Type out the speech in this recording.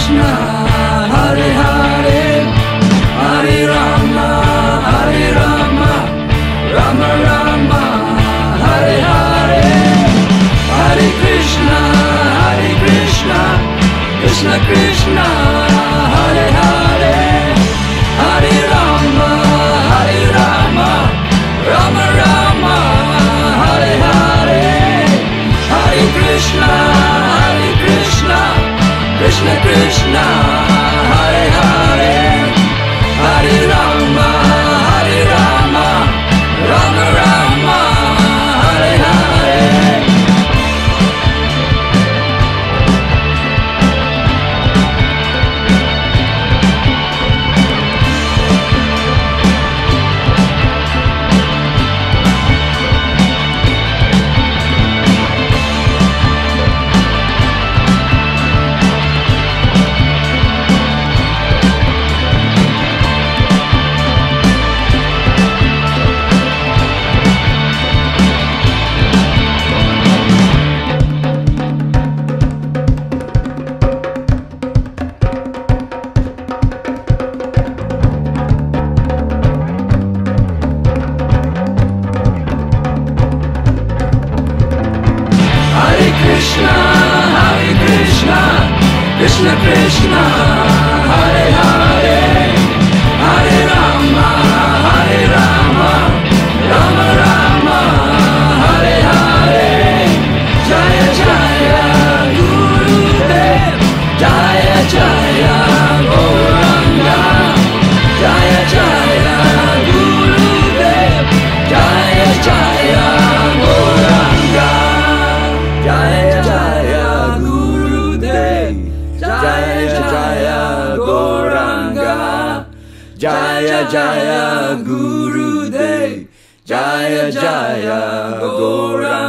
Krishna, Hare Hare, Hare Rama, Rama Rama, Hare Hare, Hare Krishna, Krishna Krishna, Hare Hare, Hare Rama, Rama Rama, Hare Hare, Hare Krishna, Krishna Krishna, Hare Hare, Hare Rama, Rama Rama, Hare Hare. Krishna Krishna, Hare Hare, Hare Rama, Rama Rama, Hare Hare, Jaya Jaya Gurudev, Jaya Jaya Gauranga, Jaya Jaya Gurudev, Jaya Jaya Gauranga, Jaya Jaya Gurudev, Jaya Jaya Gauranga, Jaya Jaya Gurudev, Jaya Jaya Gauranga.